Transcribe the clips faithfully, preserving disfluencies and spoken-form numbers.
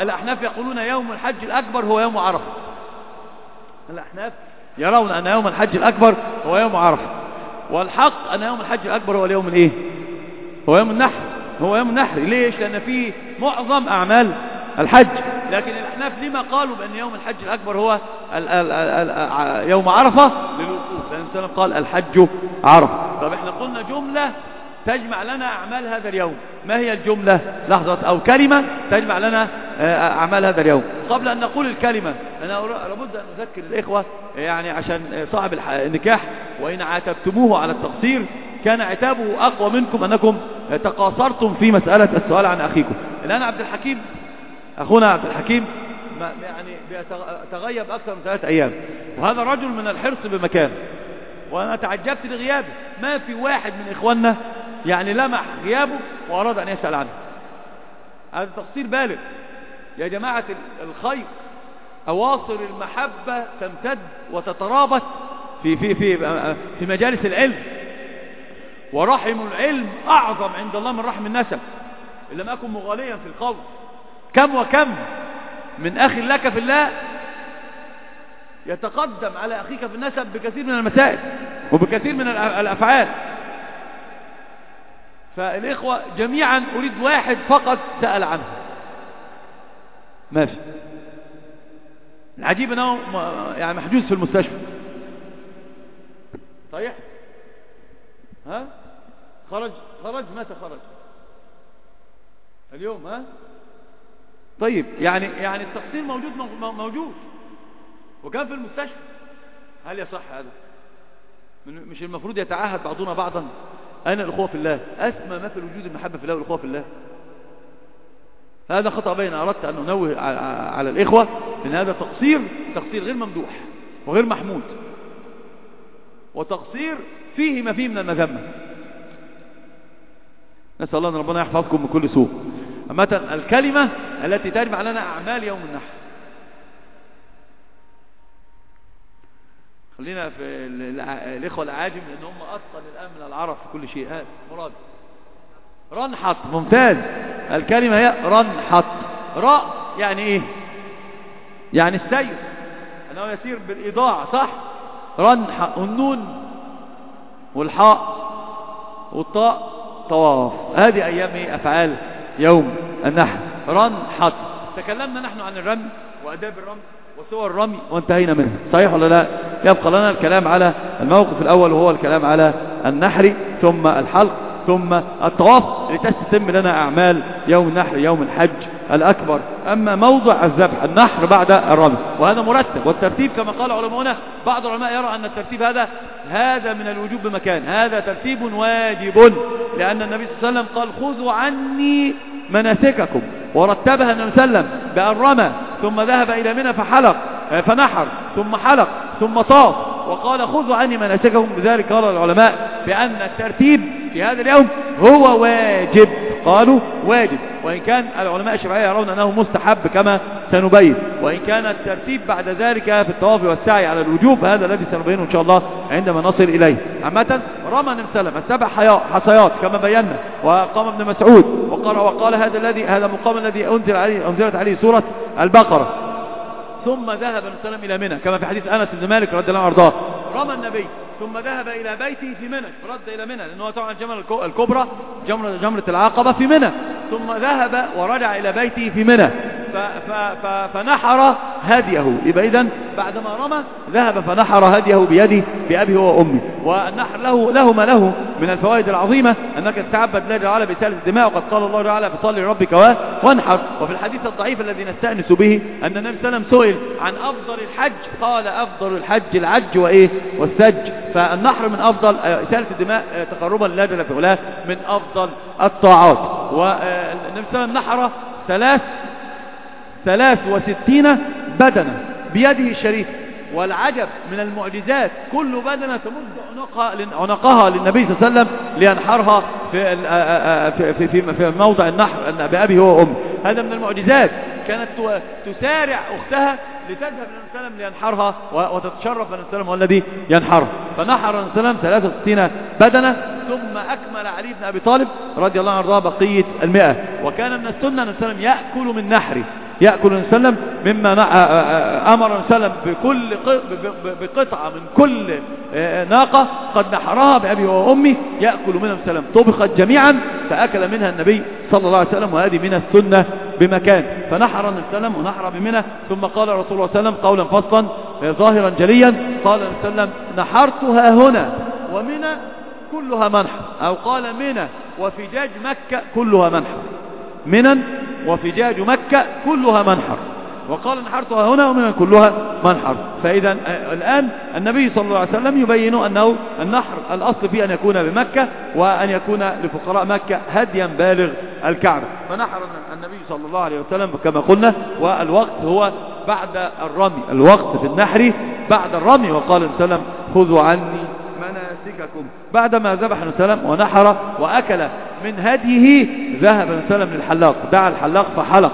الأحناف يقولون يوم الحج الأكبر هو يوم عرفة. الأحناف يرون أن يوم الحج الأكبر هو يوم عرفة، والحق أن يوم الحج الأكبر هو اليوم الإيه؟ هو يوم النحر. هو يوم النحر. ليش؟ لأن فيه معظم أعمال الحج. لكن الأحناف لما قالوا بأن يوم الحج الأكبر هو ال ال ال يوم عرفة؟ للوقوف، لأن السلام قال الحج عرفة. طب احنا قلنا جملة تجمع لنا أعمال هذا اليوم. ما هي الجملة؟ لحظة. أو كلمة تجمع لنا أعمال هذا اليوم. قبل أن نقول الكلمة أنا لابد أن أذكر الإخوة، يعني عشان صاحب النكاح وإن عاتبتموه على التقصير كان عتابه أقوى منكم أنكم تقاصرتم في مسألة السؤال عن أخيكم. الآن عبد الحكيم أخونا عبد الحكيم يعني بيتغيب أكثر من ثلاثة أيام، وهذا رجل من الحرص بمكان، وأنا تعجبت لغيابه. ما في واحد من إخواننا يعني لمح غيابه وأراد أن يسأل عنه. هذا تقصير بالغ يا جماعة الخير. أواصر المحبة تمتد وتترابط في في في في مجالس العلم، ورحم العلم أعظم عند الله من رحم النسب إن لم أكن مغاليا في القول. كم وكم من أخ لك في الله يتقدم على أخيك في النسب بكثير من المسائل وبكثير من الأفعال. فالإخوة جميعا أريد واحد فقط سأل عنه. ماشي. العجيب أنه يعني محجوز في المستشفى. صحيح؟ ها؟ خرج خرج متى خرج؟ اليوم. ها؟ طيب يعني يعني التقصير موجود موجود وكان في المستشفى. هل يصح هذا؟ مش المفروض يتعاهد بعضنا بعضا؟ أنا الأخوة في الله أسمى مثل وجود المحبة في الله والأخوة في الله. هذا خطأ بين. أردت أن أنوه على الإخوة لأن هذا تقصير تقصير غير ممدوح وغير محمود، وتقصير فيه ما فيه من المذمة. نسأل الله أن ربنا يحفظكم من كل سوء. أما الكلمة التي تجمع لنا أعمال يوم النحر. خلينا في الإخوة العاجم لأن هم أتقن الآن من العرب في كل شيء. هذا مراد رنحط. ممتاز. الكلمة هي رنحط. راء يعني إيه؟ يعني السير، أنه يسير بالإضاعة. صح؟ رنحط. النون والحاء والطاء طواف. هذه أيام أفعال يوم النحر. رنحط. تكلمنا نحن عن الرمي وأداب الرمي وصور الرمي وانتهينا منه. صحيح ولا لا؟ يبقى لنا الكلام على الموقف الأول وهو الكلام على النحر ثم الحلق ثم الطواف لتستتم لنا أعمال يوم النحر يوم الحج الأكبر. أما موضع الذبح النحر بعد الرمي، وهذا مرتب. والترتيب كما قال علماؤنا، بعض العلماء يرى أن الترتيب هذا هذا من الوجوب بمكان. هذا ترتيب واجب، لأن النبي صلى الله عليه وسلم قال خذوا عني مناسككم، ورتبها النبي صلى الله عليه وسلم بأن رمى ثم ذهب إلى منى فحلق فنحر ثم حلق ثم طاف، وقال خذوا عني مناسككم. بذلك قال العلماء بأن الترتيب في هذا اليوم هو واجب. قالوا واجب، وإن كان العلماء الشافعية يرون أنه مستحب كما سنبين، وإن كان الترتيب بعد ذلك في الطواف والسعي على الوجوب هذا الذي سنبينه إن شاء الله عندما نصل إليه. عامة رمى النبي صلى الله عليه وسلم السبع حصيات كما بينا، وقام ابن مسعود وقال وقال هذا الذي هذا مقام الذي أنزل عليه أنزلت عليه سورة البقرة. ثم ذهب النبي صلى الله عليه وسلم إلى منى كما في حديث أنس بن مالك رضي الله عنه وارضاه. رمى النبي ثم ذهب إلى بيته في منى، رد إلى منى لأنه طبعا الجمرة الكبرى جمرة جمرة العقبة في منى، ثم ذهب ورجع إلى بيته في منى فنحر هديه. يبقى إذن بعدما رمى ذهب فنحر هديه بيده بأبيه وأمه. والنحر له له ما له من الفوائد العظيمة، أنك تتعبد الله تعالى بإسالة الدماء، وقد قال الله تعالى فصل لربك وانحر. وفي الحديث الضعيف الذي نستأنس به أن النبي صلى الله عليه وسلم سئل عن أفضل الحج قال أفضل الحج العج وإيه والسج. فالنحر من أفضل إسالة الدماء تقربا لله جل في علاه من أفضل الطاعات. والنبي صلى الله عليه وسلم نحر ثلاث ثلاث وستين بدنة بيده الشريف. والعجب من المعجزات كل بدنة تمد عنقها للنبي صلى الله عليه وسلم لينحرها في في في, في موضع النحر بأبيه وأمه. هذا من المعجزات. كانت تسارع أختها لتذهب النبي صلى الله عليه وسلم لينحرها وتتشرف النبي صلى الله عليه وسلم والذي ينحرها. فنحر النبي صلى الله عليه وسلم ثلاث وستين بدنة، ثم أكمل علي بن أبي طالب رضي الله عنه بقية المئة. وكان من السنة النبي صلى الله عليه وسلم يأكل من نحره. يأكل النبي صلى الله عليه وسلم مما أمر النبي صلى الله عليه وسلم بكل بقطعة من كل ناقة قد نحرها بأبي وأمي يأكل منها النبي صلى الله عليه وسلم، طبخت جميعا فأكل منها النبي صلى الله عليه وسلم، وهذه من السنة بمكان. فنحر النبي صلى الله عليه وسلم ونحر بمنى، ثم قال رسول الله صلى الله عليه وسلم قولا فصلا ظاهرا جليا، قال النبي صلى الله عليه وسلم نحرتها هنا ومنى كلها منحر، أو قال منى وفجاج مكة كلها منحر، منى وفجاج مكة كلها منحر، وقال نحرتها هنا ومنى كلها منحر. فإذا الآن النبي صلى الله عليه وسلم يبين أنه النحر الأصل فيه أن يكون بمكة، وأن يكون لفقراء مكة هديا بالغ الكعبة. فنحر النبي صلى الله عليه وسلم كما قلنا، والوقت هو بعد الرمي، الوقت في النحر بعد الرمي. وقال النبي صلى الله عليه وسلم خذوا عني مناسككم. بعدما ذبح النبي صلى الله عليه وسلم ونحر وأكل من هديه، ذهب النبي صلى الله عليه وسلم للحلاق، دعا الحلاق فحلق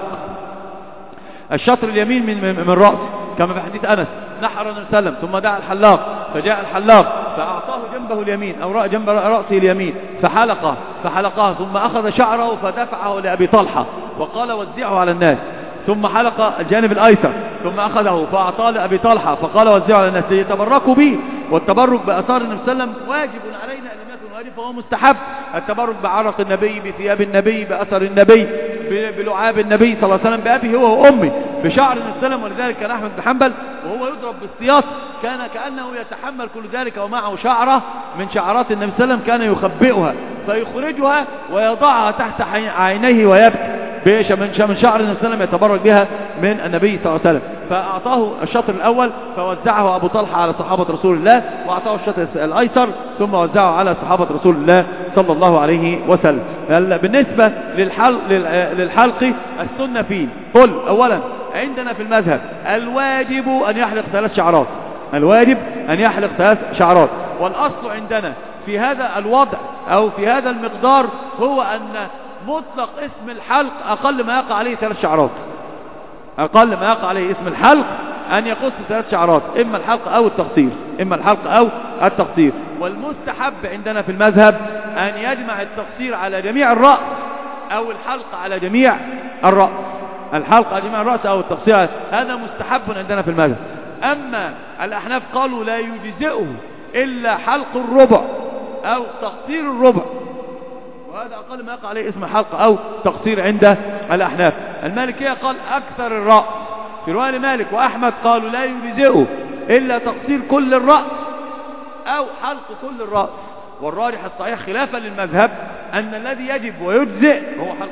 الشطر اليمين من من, من رأسه كما في حديث أنس. نحر النبي صلى الله عليه وسلم ثم دعا الحلاق، فجاء الحلاق فأعطاه جنبه اليمين أو رأى جنب رأسه اليمين فحلقه فحلقه ثم أخذ شعره فدفعه لأبي طلحة وقال وزعه على الناس، ثم حلق الجانب الأيسر ثم أخذه فأعطاه لأبي طلحة فقال وزعه على الناس ليتبركوا به. والتبرك بأثار النبي صلى الله عليه وسلم واجب علينا أن لم يكن واجب فهو مستحب. التبرك بعرق النبي، بثياب النبي، بأثر النبي، بلعاب النبي صلى الله عليه وسلم، بأبيه هو وأمه، بشعر النبي صلى الله عليه وسلم. ولذلك كان أحمد بن حنبل وهو يضرب بالسياط كان كأنه يتحمل كل ذلك ومعه شعرة من شعرات النبي صلى الله عليه وسلم، كان يخبئها فيخرجها ويضعها تحت عينيه ويبكي من شعر النبي صلى الله عليه وسلم يتبرك بها من النبي صلى الله عليه وسلم. فأعطاه الشطر الأول فوزعه أبو طلحة على صحابة رسول الله، وأعطاه الشطر الأيسر ثم وزعه على صحابة رسول الله صلى الله عليه وسلم. بالنسبة للحلق, للحلق السنة فيه، قل أولا عندنا في المذهب الواجب أن يحلق ثلاث شعرات، الواجب أن يحلق ثلاث شعرات. والأصل عندنا في هذا الوضع أو في هذا المقدار هو أن مطلق اسم الحلق أقل ما يقع عليه ثلاث شعرات، أقل ما يقع عليه اسم الحلق أن يقص ثلاث شعرات، إما الحلق أو التقصير، إما الحلق أو التقصير. والمستحب عندنا في المذهب أن يجمع التقصير على جميع الرأس أو الحلق على جميع الرأس، الحلق على جميع الرأس أو التقصير، هذا مستحب عندنا في المذهب. أما الأحناف قالوا لا يجزئه إلا حلق الربع أو تقصير الربع، وهذا أقل ما يقع عليه اسم حلق أو تقصير عند الأحناف. المالكية قال أكثر الرأس، في رواية لمالك وأحمد قالوا لا يجزئه إلا تقصير كل الرأس أو حلق كل الرأس. والراجح الصحيح خلافا للمذهب أن الذي يجب ويجزئ هو حلق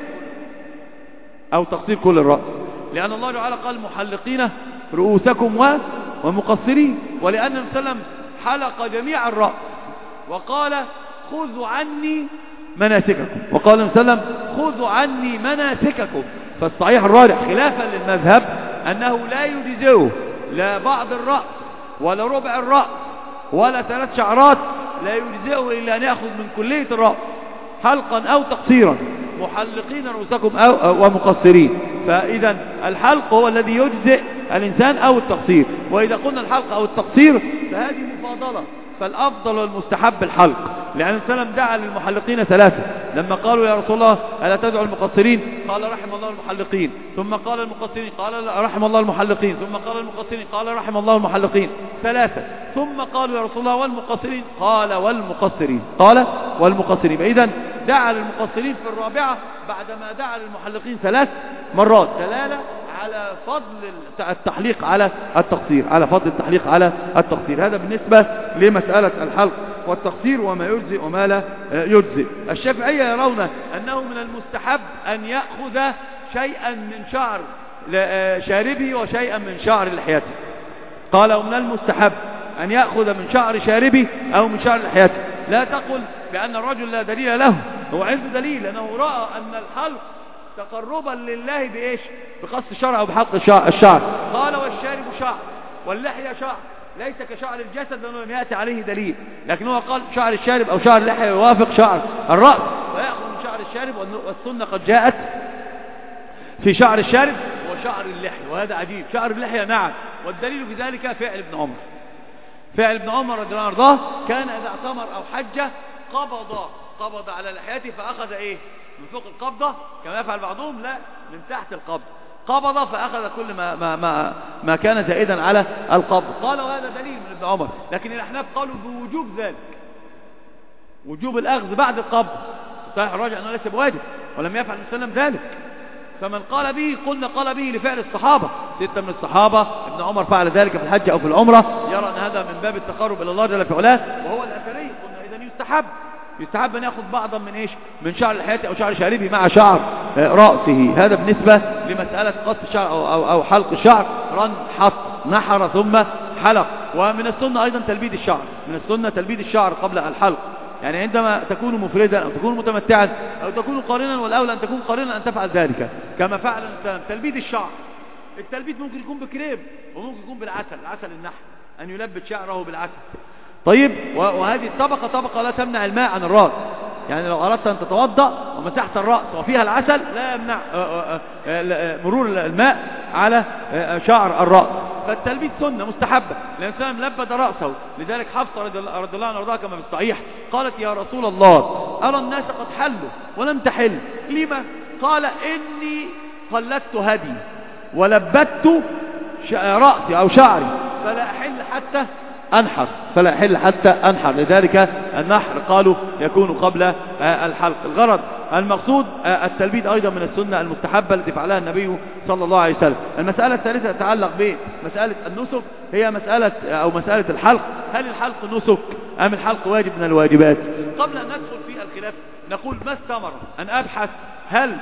أو تقصير كل الرأس، لأن الله تعالى قال محلقين رؤوسكم ومقصرين، ولأن النبي صلى الله عليه وسلم حلق جميع الرأس وقال خذوا عني مناسككم، وقال النبي صلى الله عليه وسلم خذوا عني مناسككم. فالصحيح الراجح خلافا للمذهب أنه لا يجزئه لا بعض الرأس ولا ربع الرأس ولا ثلاث شعرات، لا يجزئه إلا أن يأخذ من كلية الرأس حلقا أو تقصيرا، محلقين رؤوسكم أو ومقصرين. فإذا الحلق هو الذي يجزئ الإنسان أو التقصير. وإذا قلنا الحلق أو التقصير فهذه مفاضلة، فالأفضل والمستحب الحلق، لأن النبي صلى الله عليه وسلم دعا للمحلقين ثلاثة لما قالوا يا رسول الله ألا تدعو المقصرين؟ قال رحم الله المحلقين، ثم قال المقصرين قال رحم الله المحلقين، ثم قال المقصرين قال رحم الله المحلقين، ثلاثة. ثم قالوا يا رسول الله والمقصرين؟ قال والمقصرين، قال والمقصرين. إذن دعا للمقصرين في الرابعة بعدما دعا للمحلقين ثلاث مرات، دلالة على فضل التحليق على التقصير، على فضل التحليق على التقصير. هذا بالنسبة لمسألة الحلق والتقصير وما يجزئ وما لا يجزئ. الشافعية يرون أنه من المستحب أن يأخذ شيئا من شعر شاربه وشيئا من شعر لحيته. قال ومن المستحب أن يأخذ من شعر شاربه أو من شعر لحيته. لا تقل بأن الرجل لا دليل له، هو عنده دليل لأنه رأى أن الحلق تقربا لله بإيش؟ بقص الشعر أو بحلق الشعر. قال والشارب شعر واللحية شعر، ليس كشعر الجسد لأنه لم يأتي عليه دليل، لكن هو قال شعر الشارب أو شعر اللحية يوافق شعر الرأس ويأخذ من شعر الشارب. والسنة قد جاءت في شعر الشارب وشعر اللحية، وهذا عجيب. شعر اللحية نعم، والدليل في ذلك فعل ابن عمر، فعل ابن عمر رضي الله عنه كان إذا اعتمر أو حج قبض قبض على لحيته فأخذ إيه من فوق القبضة كما يفعل بعضهم، لا من تحت القبض، قبض فأخذ كل ما, ما, ما, ما كان زائدا على القبض. قال وهذا دليل من ابن عمر، لكن الأحناف قالوا بوجوب ذلك، وجوب الأخذ بعد القبض. صحيح الراجع أنه ليس بواجب ولم يفعل النبي صلى الله عليه وسلم ذلك، فمن قال به قلنا قال به لفعل الصحابة، ستة من الصحابة ابن عمر فعل ذلك في الحج أو في العمرة، يرى أن هذا من باب التقرب إلى الله جل في علاه، وهو الأثري. قلنا إذن يستحب يستحب أن يأخذ بعضا من إيش؟ من شعر لحيته أو شعر شاربه مع شعر رأسه. هذا بالنسبة لمسألة قص الشعر أو, أو, أو حلق الشعر. رن حط نحر ثم حلق. ومن السنة أيضا تلبيد الشعر، من السنة تلبيد الشعر قبل الحلق، يعني عندما تكون مفردا أو تكون متمتعا أو تكون قارنا، والأولى أن تكون قارنا أن تفعل ذلك كما فعل الإنسان. تلبيد الشعر، التلبيد ممكن يكون بكريب وممكن يكون بالعسل، العسل النحل، أن يلبد شعره بالعسل. طيب، وهذه الطبقة طبقة لا تمنع الماء عن الرأس، يعني لو أردت أن تتوضأ ومسحت الرأس وفيها العسل لا يمنع مرور الماء على شعر الرأس. فالتلبيد سنة مستحبة، لأن الإنسان لبد رأسه. لذلك حفصة رضي الله عنها وارضاها كما في الصحيح قالت يا رسول الله أرى الناس قد حلوا ولم تحل، لما؟ قال إني قلدت هدي ولبدت رأسي أو شعري فلا أحل حتى أنحر فلا أحل حتى أنحر. لذلك النحر قالوا يكون قبل الحلق. الغرض المقصود التلبيد أيضا من السنة المستحبة التي فعلها النبي صلى الله عليه وسلم. المسألة الثالثة تتعلق بمسألة النسك، هي مسألة أو مسألة الحلق. هل الحلق نسك أم الحلق واجب من الواجبات؟ قبل أن ندخل في الخلاف نقول ما الثمرة أن أبحث هل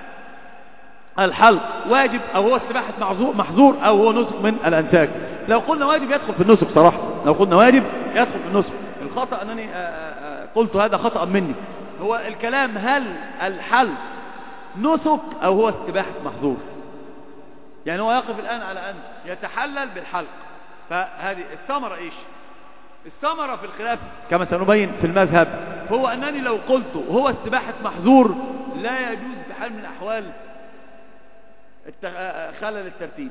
الحلق واجب أو هو استباحة محظور أو هو نسك من الأنساك. لو قلنا واجب يدخل في النسك صراحة، لو قلنا واجب يدخل في النسك. الخطأ أنني قلت هذا خطأ مني، هو الكلام هل الحلق نسك أو هو استباحة محظور. يعني هو يقف الآن على أن يتحلل بالحلق، فهذه الثمرة إيش؟ الثمرة في الخلاف كما سنبين في المذهب هو أنني لو قلت هو استباحة محظور لا يجوز بحال من الأحوال خلل الترتيب.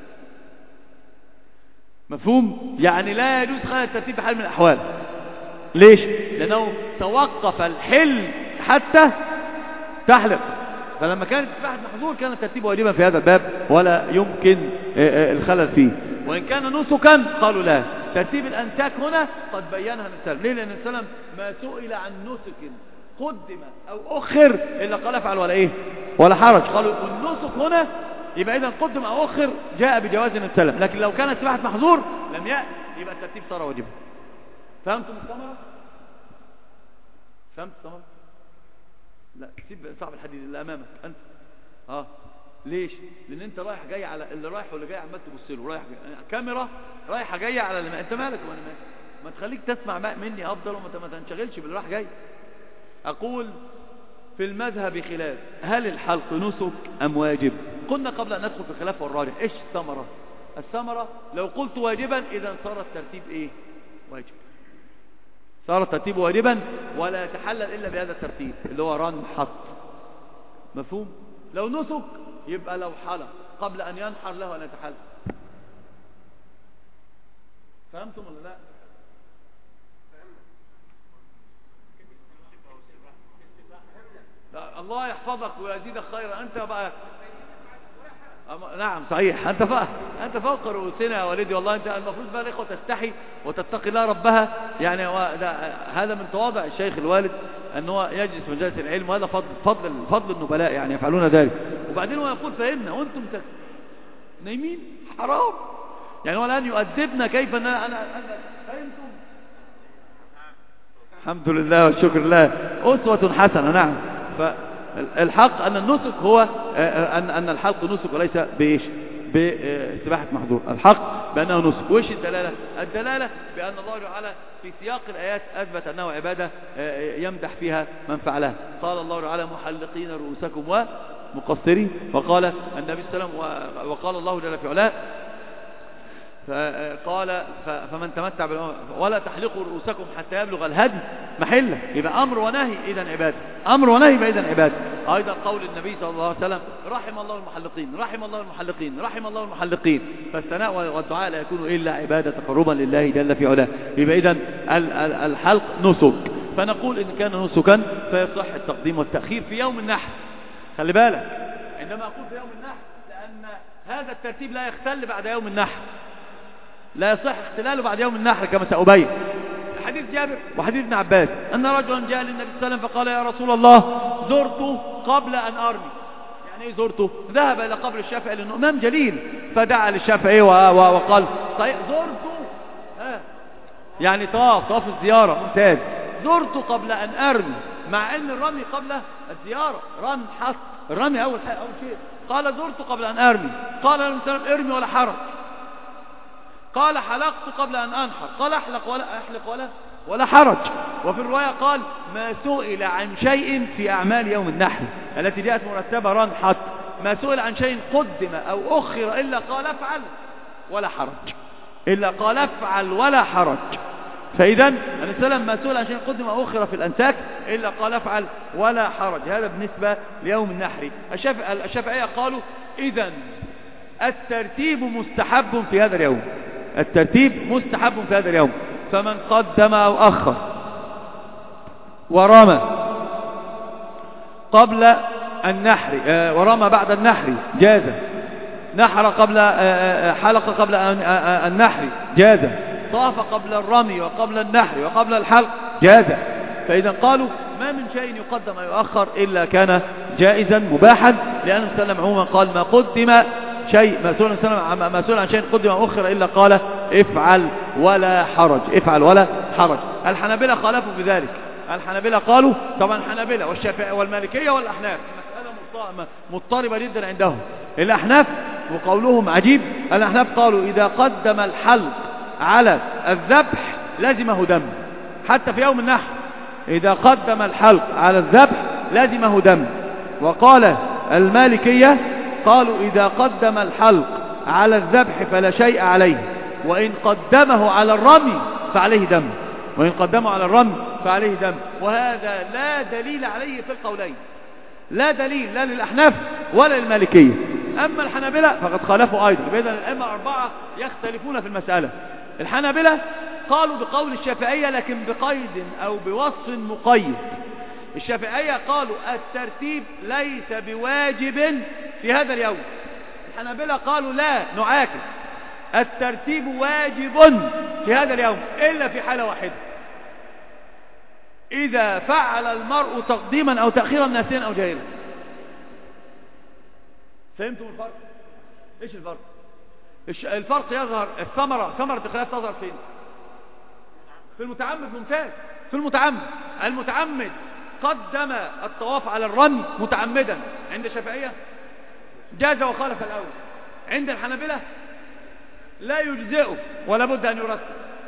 مفهوم؟ يعني لا يجوز خلل الترتيب بحال من الأحوال. ليش؟ لأنه توقف الحل حتى تحلق، فلما كانت استباحة محظور كان الترتيب واجبا في هذا الباب ولا يمكن الخلل فيه. وإن كان نسكا قالوا لا، ترتيب الأنساك هنا قد بينها السلام. ليه؟ لأن السلام ما سئل عن نسك قدم أو أخر إلا قال افعل ولا إيه ولا حرج. قالوا النسك هنا يبقى إذا قدم أو أخر جاء بجواز السلام، لكن لو كانت استباحة محظور لم يأتي يبقى الترتيب صار واجبا. فهمتم الثمرة؟ فهمت الثمرة؟ لا سيب صعب الحديد اللي أمامك أنت. آه ليش؟ لأن أنت رايح جاي على اللي رايح واللي جاي عمال تبص له، رايح جاي. كاميرا رايحة جاية على اللي أنت مالك وأنا مالك؟ ما تخليك تسمع مني أفضل وما تنشغلش باللي رايح جاي. أقول في المذهب خلاف، هل الحلق نسك أم واجب؟ قلنا قبل أن ندخل في الخلاف والراجح إيش الثمرة؟ الثمرة لو قلت واجبا إذا صار الترتيب إيه؟ واجب، صار الترتيب واجبا ولا يتحلل إلا بهذا الترتيب اللي هو رن حط. مفهوم؟ لو نسك يبقى لو حلق قبل أن ينحر له أن يتحلل. فهمتم ولا لا؟ لا الله يحفظك ويزيدك خيرا. أنت بقى نعم صحيح، أنت فوق أنت فوق رؤوسنا يا والدي والله. أنت المفروض بقى الإخوة تستحي وتتقي الله ربها. يعني هذا من تواضع الشيخ الوالد أن هو يجلس في مجالس العلم، وهذا فضل فضل فضل النبلاء يعني يفعلون ذلك. وبعدين هو يقول فهمنا وأنتم نايمين حرام. يعني هو الآن يؤدبنا كيف أن أنا أنا فهمتم. الحمد لله والشكر لله، أسوة حسنة. نعم. فالحق أن النسك هو أن أن الحلق نسك وليس بإيش؟ باستباحة محظور. الحق بأنه نسك. وإيش الدلالة؟ الدلالة بأن الله تعالى في سياق الآيات أثبت أنه عبادة يمدح فيها من فعلها. قال الله تعالى محلقين رؤوسكم ومقصرين، وقال النبي صلى الله عليه وسلم وقال الله جل في علاه فقال فمن تمتع ولا تحلقوا رؤوسكم حتى يبلغ الهدي محله. يبقى أمر ونهي إذن عبادة، أمر ونهي إذن عبادة. أيضا قول النبي صلى الله عليه وسلم رحم الله المحلقين رحم الله المحلقين رحم الله المحلقين. فالثناء والدعاء لا يكون إلا عبادة تقربا لله جل في علاه. يبقى إذن الحلق نسك. فنقول إن كان نسكا فيصح التقديم والتأخير في يوم النحر. خلي بالك عندما أقول في يوم النحر لأن هذا الترتيب لا يختل بعد يوم النحر، لا يصح اختلاله بعد يوم النحر كما سأبين. حديث جابر وحديث ابن عباس أن رجلا جاء للنبي صلى الله عليه وسلم فقال يا رسول الله زرت قبل أن أرمي. يعني ايه زرته؟ ذهب إلى قبر الشافعي لأنه إمام جليل، فدعا للشافعي وقال طيب زرته، ها يعني طاف طاف الزيارة، ممتاز. زرت قبل أن أرمي، مع أن الرمي قبل الزيارة، رمي حص الرمي أول أول شيء. قال زرت قبل أن أرمي، قال له النبي ارمي ولا حرج. قال حلقت قبل أن أنحر، قال أحلق ولا أحلق ولا ولا حرج. وفي الرواية قال ما سئل عن شيء في أعمال يوم النحر التي جاءت مرتبة رنحت، ما سئل عن شيء قدم أو أخر إلا قال افعل ولا حرج، إلا قال افعل ولا حرج. فإذا النبي صلى الله عليه وسلم ما سئل عن شيء قدم أو أخر في الأنساك إلا قال افعل ولا حرج. هذا بالنسبة ليوم النحر. الشافعية قالوا إذا الترتيب مستحب في هذا اليوم، الترتيب مستحب في هذا اليوم. فمن قدم أو أخر ورمى قبل النحر ورمى بعد النحر جاز، نحر قبل حلق قبل النحر جاز، طاف قبل الرمي وقبل النحر وقبل الحلق جاز. فإذا قالوا ما من شيء يقدم أو يؤخر إلا كان جائزا مباحا، لأن النبي صلى الله عليه وسلم عموما قال ما قدم شيء ما سئل ما سئل عن شيء قدم أو أخر إلا قال افعل ولا حرج، افعل ولا حرج. الحنابلة خالفوا بذلك. الحنابلة قالوا طبعا الحنابلة والشافعية والمالكية والأحناف مسألة مضطربة جدا عندهم. الأحناف وقولهم عجيب، الأحناف قالوا إذا قدم الحلق على الذبح لازمه دم حتى في يوم النحر، إذا قدم الحلق على الذبح لازمه دم. وقال المالكية قالوا إذا قدم الحلق على الذبح فلا شيء عليه، وإن قدمه على الرمي فعليه دم، وإن قدمه على الرمي فعليه دم. وهذا لا دليل عليه في القولين، لا دليل لا للأحناف ولا للمالكية. أما الحنابلة فقد خالفوا أيضا. إذن الأئمة أربعة يختلفون في المسألة. الحنابلة قالوا بقول الشافعية لكن بقيد أو بوصف مقيد. الشافعية قالوا الترتيب ليس بواجب في هذا اليوم، الحنابلة قالوا لا نعاكس، الترتيب واجب في هذا اليوم إلا في حالة واحدة، إذا فعل المرء تقديما أو تأخيرا ناسيا أو جاهلا. فهمتم الفرق؟ إيش الفرق؟ الفرق يظهر، الثمرة ثمرة الخلاف تظهر فين؟ في المتعمد. ممتاز. في المتعمد. المتعمد قدم الطواف على الرمي متعمدا، عند الشافعية جاز وخالف الأول، عند الحنابلة لا يجزئه ولا بد أن يرتب.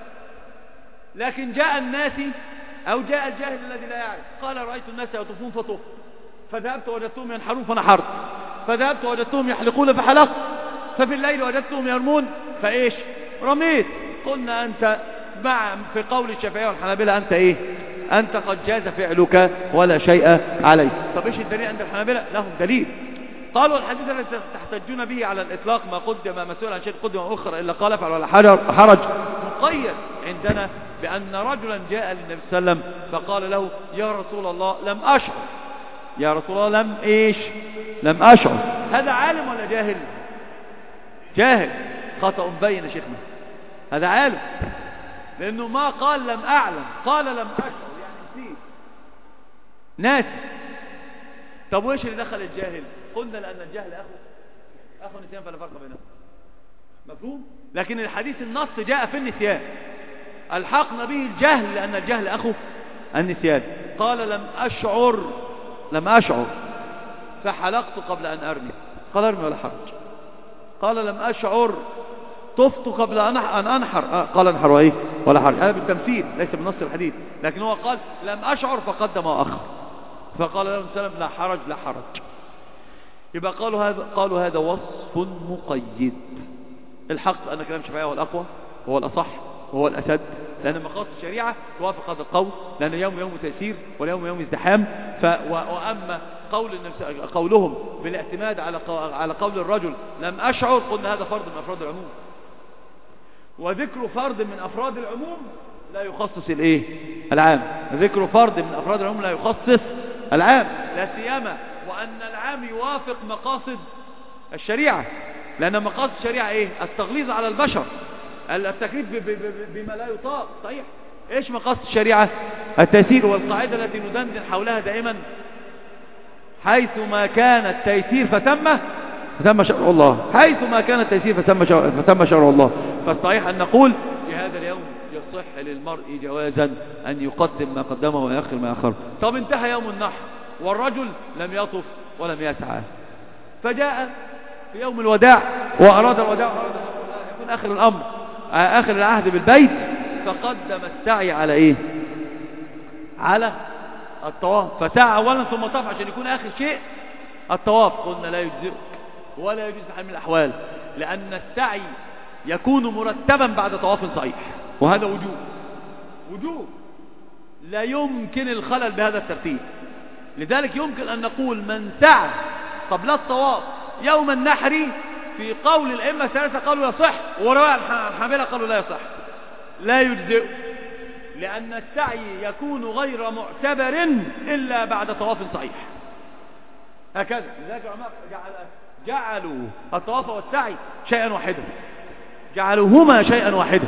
لكن جاء الناس أو جاء الجاهل الذي لا يعرف قال رأيت الناس يطوفون فطوف، فذهبت وجدتهم ينحرون فنحرت، فذهبت وجدتهم يحلقون فحلقت، ففي الليل وجدتهم يرمون فإيش رميت. قلنا أنت مع في قول الشافعية والحنابلة أنت إيه؟ أنت قد جاز فعلك ولا شيء عليه. طب إيش الدليل عند الحنابلة؟ لهم دليل. قالوا الحديث الذي تحتجون به على الإطلاق ما قدم ما مسؤول عن شيء قدم أخرى إلا قال افعل ولا حرج، مقيد عندنا بأن رجلا جاء للنبي صلى الله عليه وسلم فقال له يا رسول الله لم أشعر، يا رسول الله لم إيش لم أشعر. هذا عالم ولا جاهل؟ جاهل، خطأ مبين يا شيخنا. هذا عالم، لأنه ما قال لم أعلم، قال لم أشعر يعني نسيت ناسي. طب وإيش اللي دخل الجاهل؟ قلنا لأن الجهل أخو أخو نسيان فلا فرق بينهم. مفهوم؟ لكن الحديث النص جاء في النسيان، الحقنا به الجهل لأن الجهل أخو النسيان. قال لم أشعر لم أشعر فحلقت قبل أن أرمي، قال أرمي ولا حرج. قال لم أشعر طفت قبل أن أنحر، آه قال انحر وإيه ولا حرج. هذا بالتمثيل ليس بالنص الحديث، لكن هو قال لم أشعر فقدم وأخر، فقال له السلام لا حرج لا حرج. يبقى قالوا هذا قالوا هذا وصف مقيد. الحق أن كلام الشافعية هو الأقوى وهو الأصح وهو الأسد، لأن مقاصد الشريعة توافق هذا القول، لأن اليوم يوم تيسير واليوم يوم ازدحام. ف وأما قول قولهم بالاعتماد على على قول الرجل لم أشعر، قلنا هذا فرد من أفراد العموم، وذكر فرد من أفراد العموم لا يخصص الايه العام. ذكر فرد من أفراد العموم لا يخصص العام، لا سيما وأن العام يوافق مقاصد الشريعة. لأن مقاصد الشريعة إيه؟ التغليظ على البشر، التكليف بما لا يطاق. صحيح. إيش مقاصد الشريعة؟ التيسير، والقاعدة التي ندندن حولها دائما: حيث ما كان التيسير فثم فتم شرع الله، حيث ما كان التيسير فتم شرع, فتم شرع الله. فالصحيح أن نقول في هذا اليوم يصح للمرء جوازا أن يقدم ما قدمه ويأخر ما أخره. طب انتهى يوم النحر والرجل لم يطف ولم يسعى، فجاء في يوم الوداع وأراد الوداع وأراد يكون آخر الأمر آخر العهد بالبيت، فقدم السعي على إيه؟ على الطواف، فسعى أولا ثم طاف عشان يكون آخر شيء الطواف. قلنا لا يجزئ ولا يجوز بحال من الأحوال، لأن السعي يكون مرتبا بعد طواف صحيح، وهذا وجوب وجوب لا يمكن الخلل بهذا الترتيب. لذلك يمكن أن نقول من سعى قبل الطواف يوم النحر في قول الأئمة الثلاثة قالوا يصح، ورواية الحنابلة قالوا لا يصح، لا يجزئ، لأن السعي يكون غير معتبر إلا بعد طواف صحيح. هكذا. لذلك العلماء جعلوا الطواف والسعي شيئا واحدا، جعلوهما شيئا واحدا.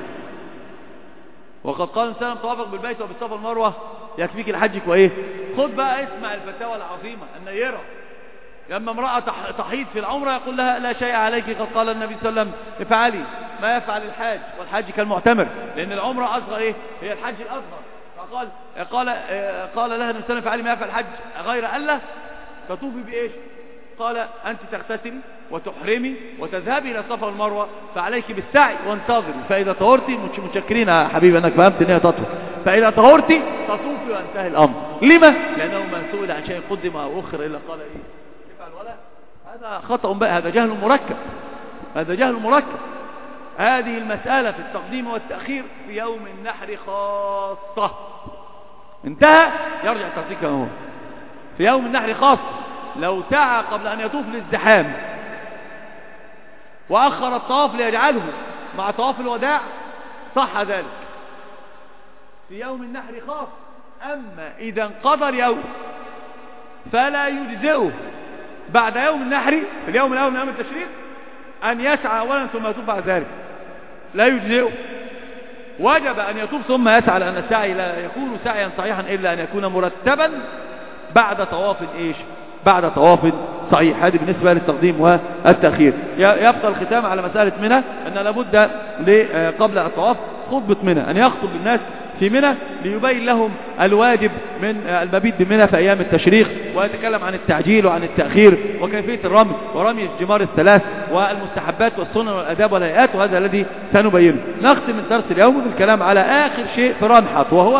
وقد قال سلام: طوافك بالبيت وبالصفا والمروة يكفيك الحج وإيه. خد بقى اسمع الفتاوى العظيمة النيرة. لما امرأة تحيض في العمرة يقول لها: لا شيء عليك، قد قال النبي صلى الله عليه وسلم: افعلي ما يفعل الحاج، والحاج كالمعتمر، لأن العمرة أصغر إيه؟ هي الحج الأصغر. فقال قال قال لها النبي صلى الله عليه وسلم: افعلي ما يفعل الحج، غير ألا تطوفي بإيش؟ قال: أنت تغتسلي وتحرمي وتذهبي إلى الصفا والمروة، فعليك بالسعي وانتظري، فإذا طهرتي، متشكرين يا حبيبي أنك فهمت أن هي تطهر، فإذا طهرتي تطوفي وانتهي الأمر. لما؟ لأنه ما سئل عن شيء قدم أو أخر إلا قال إيه؟ افعل ولا. هذا خطأ بقى، هذا جهل مركب، هذا جهل مركب. هذه المسألة في التقديم والتأخير في يوم النحر خاصة، انتهى يرجع الترتيب كما هو. في يوم النحر خاصة، لو سعى قبل أن يطوف للزحام وأخر الطواف ليجعله مع طواف الوداع صح ذلك في يوم النحر خاص. أما إذا انقضى اليوم فلا يجزئه بعد يوم النحر في اليوم الأول من يوم التشريق أن يسعى أولا ثم يطوف بعد ذلك، لا يجزئه. وجب أن يطوف ثم يسعى، لأن السعي لا يكون سعيا صحيحا إلا أن يكون مرتبا بعد طواف إيش؟ بعد طواف صحيح. هذه بالنسبة للتقديم والتأخير. يبقى الختام على مسألة منى أن لابد قبل الطواف خطبة منى، أن يخطب الناس في منى ليبين لهم الواجب من المبيت بمنى في أيام التشريق، ويتكلم عن التعجيل وعن التأخير وكيفية الرمي ورمي الجمار الثلاث والمستحبات والسنن والأداب والهيئات، وهذا الذي سنبينه. نختم الدرس اليوم بالكلام على آخر شيء في رنحط، وهو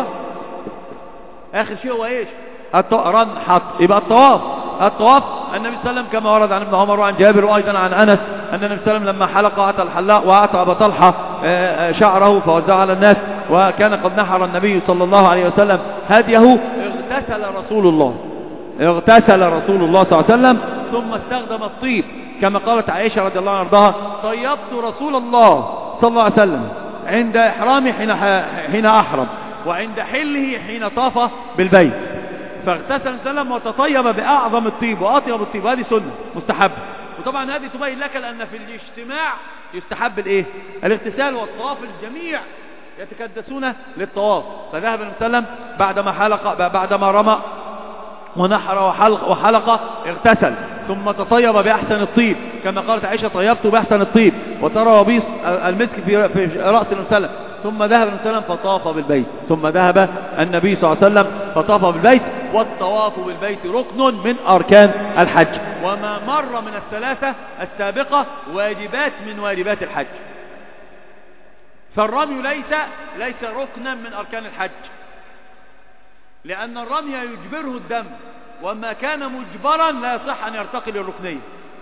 آخر شيء هو إيش؟ رنحط. يبقى الطواف الطواف النبي صلى الله عليه وسلم كما ورد عن ابن عمر وعن جابر وأيضا عن أنس أن النبي صلى الله عليه وسلم لما حلق أتى الحلاق وأعطى أبا طلحة شعره فوزعه على الناس، وكان قد نحر النبي صلى الله عليه وسلم هديه، اغتسل رسول الله اغتسل رسول الله صلى الله عليه وسلم ثم استخدم الطيب كما قالت عائشة رضي الله عنها: طيبت رسول الله صلى الله عليه وسلم عند إحرامه حين حين أحرم، وعند حله حين طاف بالبيت. فاغتسل وسلم وتطيب بأعظم الطيب وأطيب الطيب، هذه سنة مستحب. وطبعا هذه تبين لك لأن في الاجتماع يستحب الايه؟ الاغتسال والطواف. الجميع يتكدسون للطواف. فذهب النبي صلى الله عليه وسلم بعدما حلق بعدما رمى ونحر وحلق وحلق اغتسل ثم تطيب بأحسن الطيب كما قالت عائشة: طيبت بأحسن الطيب، وترى وبيص المسك في في رأس النبي صلى الله عليه وسلم. ثم ذهب النبي صلى الله عليه وسلم فطاف بالبيت ثم ذهب النبي صلى الله عليه وسلم فطاف بالبيت. والطواف بالبيت ركن من أركان الحج، وما مر من الثلاثة السابقة واجبات من واجبات الحج. فالرمي ليس ليس ركنا من أركان الحج، لأن الرمي يجبره الدم، وما كان مجبرا لا يصح أن يرتقي للركنية.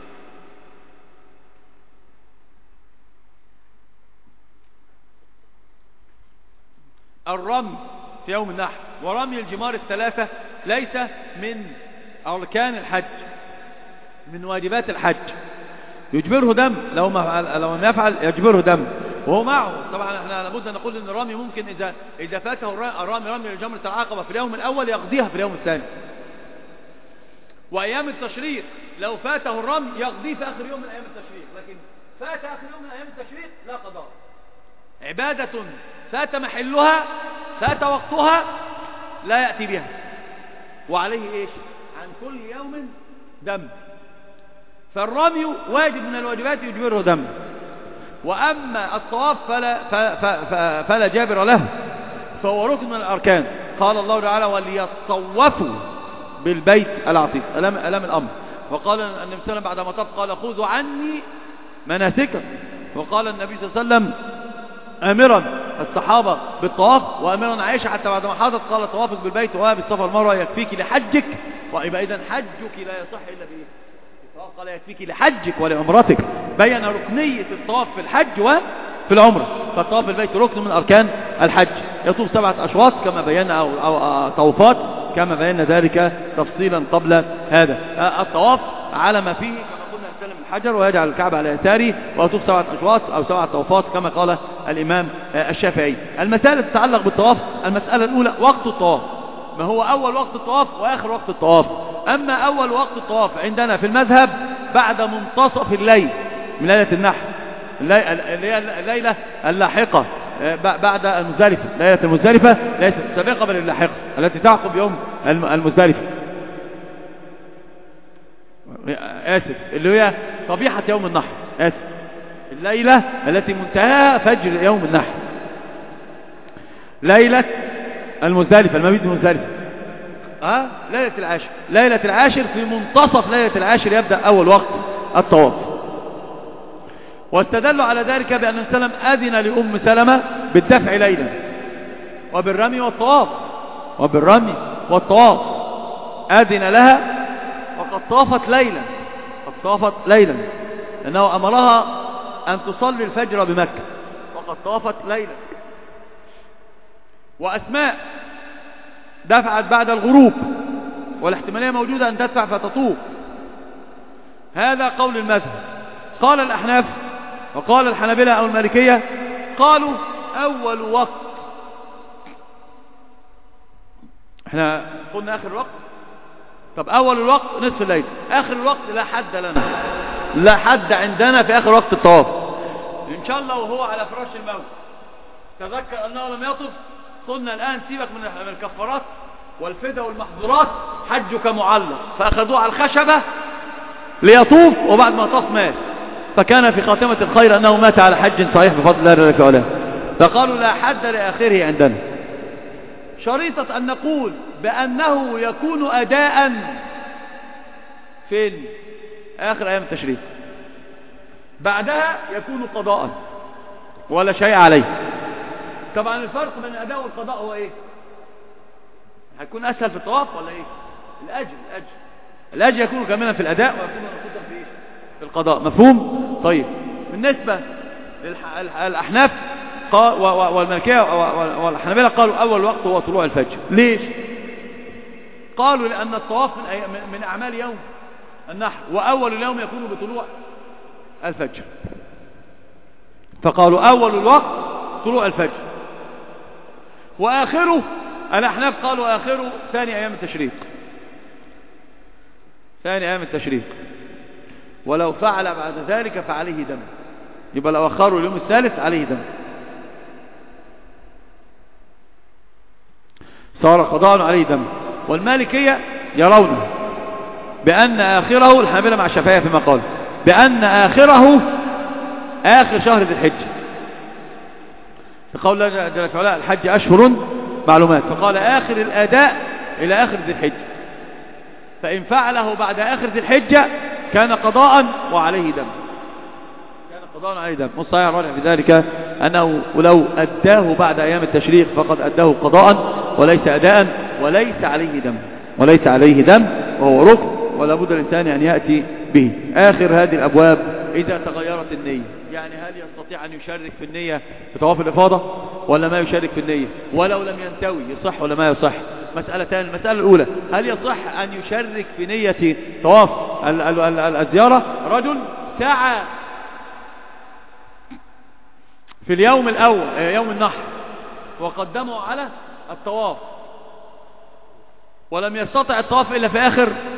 الرمي في يوم النحر ورمي الجمار الثلاثة ليس من أركان الحج، من واجبات الحج. يجبره دم، لو ما لو ما يفعل يجبره دم وهو معه. طبعا احنا لابد ان نقول ان الرمي ممكن اذا اذا فاته الرمي رمي لجمرة العقبة في اليوم الاول يقضيها في اليوم الثاني. وايام التشريق لو فاته الرمي يقضيه في آخر يوم من أيام التشريق، لكن فات آخر يوم من أيام التشريق لا قضاء. عبادة فات محلها فات وقتها لا يأتي بها، وعليه إيش؟ عن كل يوم دم. فالرمي واجب من الواجبات يجبره دم. وأما الطواف فلا, فلا, فلا جابر له، فهو ركن من الأركان. قال الله تعالى وليطوفوا بالبيت العتيق، ألم, ألم الأمر. وقال النبي صلى الله عليه وسلم بعد ما طاف قال خذوا عني مناسكا. وقال النبي صلى الله عليه وسلم أمرا الصحابة بالطواف وأمرا عائشة حتى بعد ما حاضت قال طوافك بالبيت وبالصفا والمروة يكفيك لحجك. ويبقى إذن حجك لا يصح إلا بإيه؟ الطواف قال يكفيك لحجك ولعمرتك، بين ركنية الطواف في الحج وفي العمرة. فالطواف بالبيت ركن من أركان الحج، يطوف سبعة أشواط كما بينا أو, أو طوفات كما بينا ذلك تفصيلا قبل هذا. الطواف على ما فيه كما قلنا يستلم الحجر ويجعل الكعبة على يساره ويطوف سبعة أشواط أو سبعة طوفات كما قال الإمام الشافعي. المسألة تتعلق بالطواف، المسألة الأولى وقت الطواف، ما هو أول وقت الطواف وآخر وقت الطواف. أما أول وقت الطواف عندنا في المذهب بعد منتصف الليل من ليلة النحر، الليلة اللاحقة بعد المزدلفة، ليلة المزدلفة ليست السابقة بل اللاحقة التي تعقب يوم المزدلفة، آسف اللي هي صبيحة يوم النحر، آسف الليلة التي منتهاها فجر يوم النحر، ليلة المزدلفة المبيت المزدلفة أه؟ ليلة العاشر. ليلة العاشر في منتصف ليلة العاشر يبدأ أول وقت الطواف. واستدلوا على ذلك بأن النبي صلى الله عليه وسلم أذن لأم سلمة بالدفع ليلا وبالرمي والطواف وبالرمي والطواف أذن لها وقد طافت ليلا قد طافت ليلا لأنه أمرها أن تصلي الفجر بمكة وقد طافت ليلا. وأسماء دفعت بعد الغروب والاحتمالية موجودة أن تدفع فتطوف. هذا قول المذهب. قال الأحناف وقال الحنابلة أو المالكية قالوا أول وقت، احنا قلنا آخر الوقت، طب أول الوقت نصف الليل، آخر الوقت لا حد لنا، لا حد عندنا في آخر وقت الطواف. إن شاء الله وهو على فراش الموت تذكر أنه لم يطف، قلنا الآن سيبك من الكفارات والفدى والمحظورات، حجك معلق، فأخذوه على الخشبة ليطوف وبعد ما طاف مات، فكان في خاتمة الخير أنه مات على حج صحيح بفضل الله جل وعلا. فقالوا لا حد لآخره عندنا، شريطة أن نقول بأنه يكون أداء فين؟ آخر أيام التشريق، بعدها يكون قضاء ولا شيء عليه. طبعا الفرق بين الأداء والقضاء هو إيه؟ هيكون أسهل في الطواف ولا إيه؟ الأجر الأجر الأجر يكون كاملا في الأداء ويكون نقصا في إيه؟ في القضاء. مفهوم؟ طيب بالنسبة للأحناف والمالكية والحنابلة قالوا أول وقت هو طلوع الفجر. ليش؟ قالوا لأن الطواف من, من أعمال يوم النحر، وأول اليوم يكون بطلوع الفجر، فقالوا أول الوقت طلوع الفجر، وآخره الأحناف قالوا آخره ثاني أيام التشريق، ثاني أيام التشريق، ولو فعل بعد ذلك فعليه دم، يبقى لو أخروا اليوم الثالث عليه دم، صار قضاء عليه دم. والمالكية يرون بأن آخره، الحنابلة مع الشافعية فيما قال بأن آخره آخر شهر ذي الحجة، فقال الله جل وعلا الحج أشهر معلومات، فقال آخر الأداء إلى آخر ذي الحجة، فإن فعله بعد آخر ذي الحجة كان قضاء وعليه دم، كان قضاء عليه دم. والصحيح الراجح في ذلك أنه لو أداه بعد أيام التشريق فقد أداه قضاء وليس أداء، وليس عليه دم، وليس عليه دم، وهو ركن ولا بد الإنسان أن يأتي به. آخر هذه الأبواب إذا تغيرت النية، يعني هل يستطيع أن يشارك في النية في طواف الإفاضة ولا ما يشارك في النية؟ ولو لم ينتوي يصح ولا ما يصح؟ مسألتان. المسألة الأولى هل يصح أن يشارك في نية طواف ال ال ال الزيارة؟ رجل سعى في اليوم الأول يوم النحر وقدمه على الطواف ولم يستطع الطواف إلا في آخر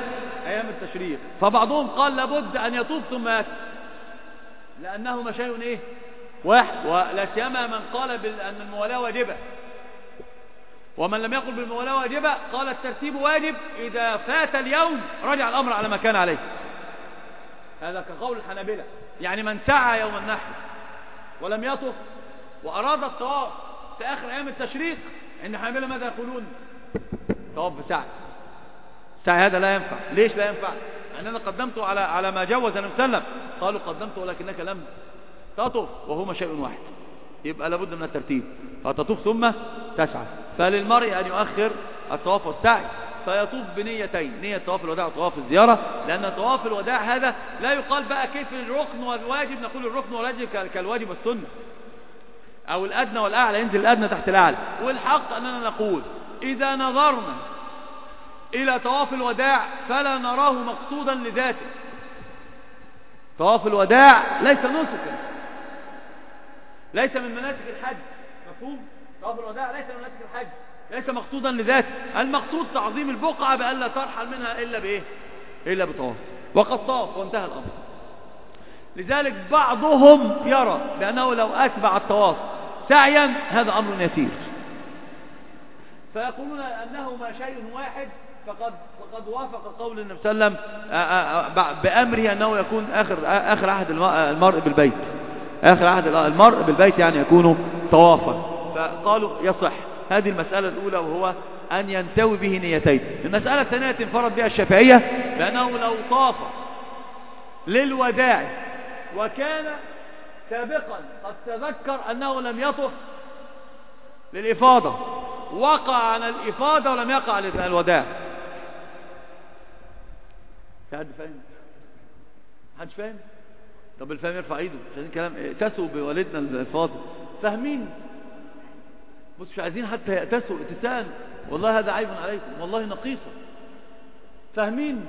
أيام التشريق. فبعضهم قال لابد أن يطوف ثم يسعى لأنهما شيء إيه واحد، ولا سيما من قال بأن الموالاة واجبة، ومن لم يقل بالموالاة واجبة قال الترتيب واجب، إذا فات اليوم رجع الأمر على ما كان عليه. هذا كقول الحنابلة. يعني من سعى يوم النحر ولم يطف وأراد الطواف في آخر أيام التشريق، عند الحنابلة ماذا يقولون؟ طواف بسعي. السعي هذا لا ينفع. ليش لا ينفع؟ أننا قدمته على على ما جوز النبي صلى الله عليه وسلم. قالوا قدمته ولكنك لم تطف وهما شيء واحد، يبقى لابد من الترتيب، فتطوف ثم تسعى. فللمرء أن يؤخر الطواف والسعي، فيطوف بنيتين، نية طواف الوداع وطواف الزيارة، لأن طواف الوداع هذا لا يقال بقى كيف الركن والواجب، نقول الركن والواجب كالواجب والسنة، أو الأدنى والأعلى، ينزل الأدنى تحت الأعلى. والحق أننا نقول إذا نظرنا إلى طواف الوداع فلا نراه مقصودا لذاته. طواف الوداع ليس نسكا، ليس من مناسك الحج، مفهوم؟ طواف الوداع ليس من مناسك الحج، ليس مقصودا لذاته. المقصود تعظيم البقعة بأن لا ترحل منها إلا بإيه؟ إلا بطواف، وقد طاف وانتهى الأمر. لذلك بعضهم يرى بأنه لو أتبع الطواف سعيا هذا أمر يسير، فيقولون أنهما شيء واحد، فقد فقد وافق قول النبي صلى الله عليه وسلم بأمره أنه يكون آخر آخر عهد المرء بالبيت، آخر عهد المرء بالبيت يعني يكون طوافا. فقالوا يصح. هذه المسألة الأولى، وهو أن ينتوي به نيتين. المسألة الثانية تنفرد بها الشافعية بأنه لو طاف للوداع وكان سابقا قد تذكر أنه لم يطف للإفاضة، وقع على الإفاضة ولم يقع على الوداع. حد فاهم؟ حد فاهم؟ طب الفهم يرفع ايده عشان كلام ائتسوا بوالدنا الفاضل. فاهمين؟ بص مش عايزين حتى يأتسوا اتسان، والله هذا عيب عليكم، والله نقيصة. فاهمين؟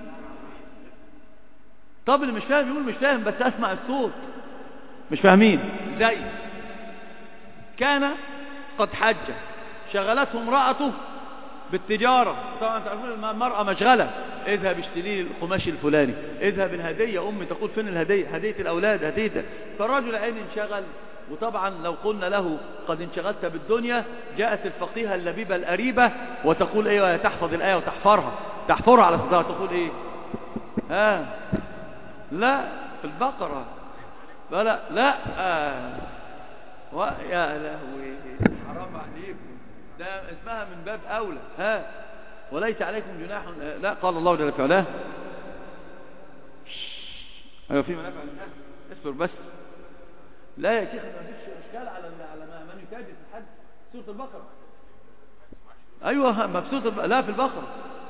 طب اللي مش فاهم يقول مش فاهم، بس اسمع الصوت. مش فاهمين؟ زي كان قد حج، شغلته امرأته بالتجارة. طبعا تعرفون المرأة مشغلة، اذهب اشتري القماش الفلاني، اذهب الهدية، امي تقول فين الهدية؟ هدية الاولاد، هدية. فالرجل عين انشغل، وطبعا لو قلنا له قد انشغلت بالدنيا، جاءت الفقيهة اللبيبة القريبة وتقول ايه، تحفظ الآية وتحفرها، تحفرها على صدرها، تقول ايه؟ ها لا في البقرة لا لا آه. يا لهوي حرام عليكم، ده اسمها من باب أولى. ها وليس عليكم جناح، لا قال الله جل في علاه. ايوه في منافع للناس، اصبر بس. لا يا شيخ ما فيش اشكال على على من يتاجر في الحج. سورة البقرة. ايوه مبسوط الب... لا في البقرة.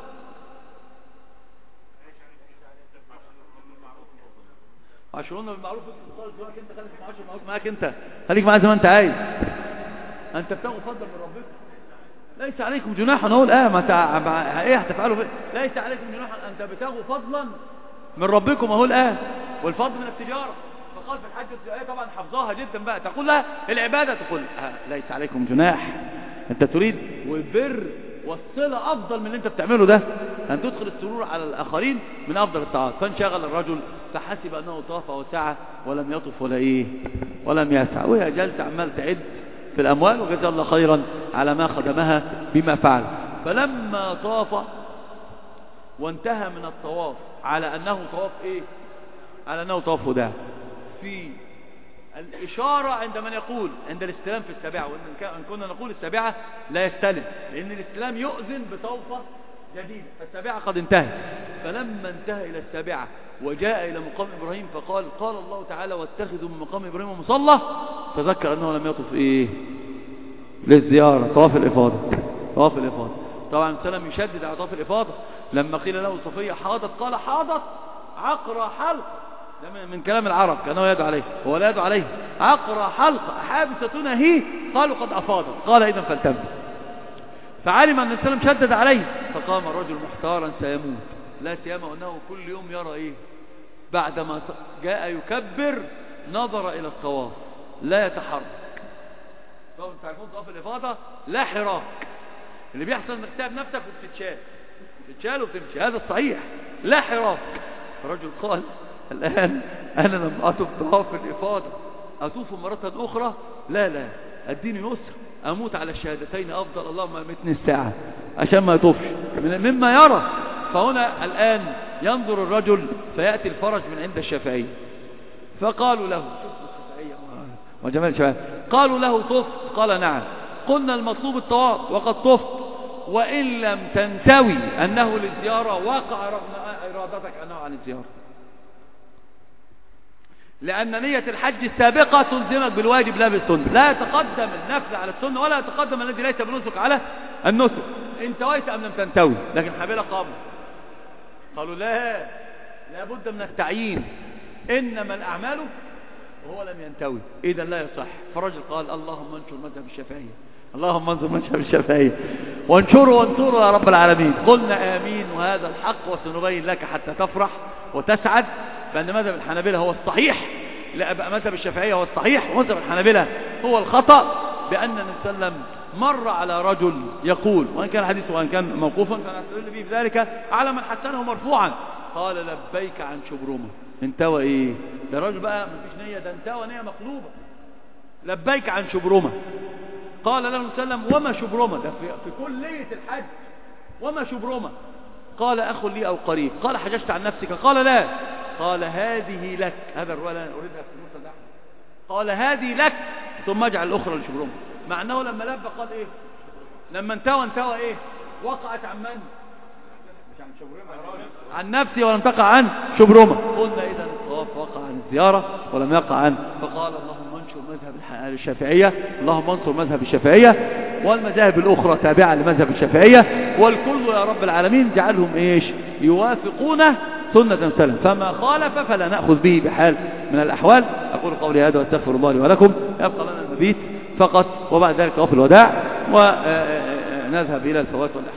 عشرون بالمعروف، انت خليك مع عشر معروف معاك، انت خليك معايا زي ما انت عايز، انت بتاخد فضل من ربك. ليس عليكم جناح، اهو الآية ما تع... ايه هتفعلوا بيه؟ ليس عليكم جناح، انت بتاخذوا فضلا من ربكم، اهو الآية. والفضل من التجارة. فقال في الحج الآية طبعا حفظها جدا بقى، تقول لها العبادة، تقول ليس عليكم جناح، انت تريد والبر والصلة افضل من اللي انت بتعمله ده، ان تدخل السرور على الاخرين من افضل الطاعات. فانشغل الرجل فحسب انه طاف وسعى ولم يطف ولا ايه ولم يسعى، وهي جالسه عمال تعد في الاموال، وجزا الله خيرا على ما خدمها بما فعل. فلما طاف وانتهى من الطواف على انه طواف ايه؟ على انه طواف وداع. في الإشارة عند من يقول عند الاستلام في السابعة، وإن كنا نقول السابعة لا يستلم، لأن الاستلام يؤذن بطوفة جديدة، فالسابعة قد انتهت. فلما انتهى إلى السابعة وجاء إلى مقام إبراهيم فقال قال الله تعالى واتخذوا من مقام إبراهيم مصلى، تذكر أنه لم يطف إيه للزيارة، طواف الإفاضة. طواف الإفاضة طبعا السلام يشدد على طواف الإفاضة. لما قيل له صفية حاضت قال حاضت عقرى حلق، ده من كلام العرب كانوا يدعو عليه، هو لا يدعو عليه. عقرى حلقة حابستنا هي، قالوا قد أفاضت، قال إذن فالتم. فعلم أن السلام شدد عليه، فقام الرجل محتارا سيموت، لا سيما أنه كل يوم يرى إيه؟ بعدما جاء يكبر نظر إلى الطواف لا يتحرك. طواف تعرفون طواف الإفاضة لا حراك، اللي بيحصل انك تتعب نفسك وبتتشال، بتتشال وبتمشي، هذا الصحيح. لا حراك. الرجل قال الآن أنا لم أطف طواف الإفاضة أطوف مرة أخرى؟ لا لا، الدين يسر، أموت على الشهادتين أفضل، اللهم أمتني الساعة عشان ما يطوفش مما يرى. فهنا الآن ينظر الرجل فيأتي الفرج من عند الشافعي، فقالوا له وجمال الشافعي، قالوا له طفت؟ قال نعم. قلنا المطلوب الطواف وقد طفت، وإن لم تنتوي أنه للزيارة وقع رغم إرادتك أنه عن الزيارة، لأن نية الحج السابقة تلزمك بالواجب لا بالسنة. لا يتقدم النفل على السنة ولا يتقدم الذي ليس بنسك على النسك، انتويت أم لم تنتوي. لكن حبيلة قاموا قالوا لا، لابد من التعيين، إنما الأعمال وهو لم ينتوي، إذا لا يصح. فرجل قال اللهم انشر مذهب الشافعية، اللهم انظر مذهب الشافعية وانشره وانصره يا رب العالمين. قلنا آمين، وهذا الحق، وسنبين لك حتى تفرح وتسعد بأن مذهب الحنابلة هو الصحيح، لا بقى مذهب الشافعية هو الصحيح ومذهب الحنابلة هو الخطأ. بأن النبي صلى الله عليه وسلم مر على رجل يقول، وإن كان حديثه وإن كان موقوفا كان يستدل به بذلك على من حسنه مرفوعا، قال لبيك عن شبرمة. انتوى ايه ده؟ الراجل بقى مفيش نية، ده انتوى نية مقلوبة. لبيك عن شبرمة. قال له النبي صلى الله عليه وسلم وما شبرمة؟ ده في, في كل ليلة الحج، وما شبرمة؟ قال أخ لي أو قريب. قال حججت عن نفسك؟ قال لا. قال هذه لك، هذا الرواية أنا أريدها في المسند أحمد، قال هذه لك ثم اجعل الأخرى لشبرمة. مع أنه لما لبى قال إيه؟ لما انتوى انتوى إيه؟ وقعت عن من؟ عن نفسي ولم تقع عن شبرمة. قلنا إذا الطواف وقع عن الزيارة ولم يقع عن. فقال اللهم انشر مذهب الشافعية، اللهم انصر مذهب الشافعية، والمذاهب الأخرى تابعة لمذهب الشافعية، والكل يا رب العالمين جعلهم إيش؟ يوافقون سنة سلم، فما خالف فلا نأخذ به بحال من الأحوال. أقول قولي هذا واستغفر الله لي ولكم. يبقى لنا المبيت فقط، وبعد ذلك وفي الوداع ونذهب إلى الفوات والأحوال.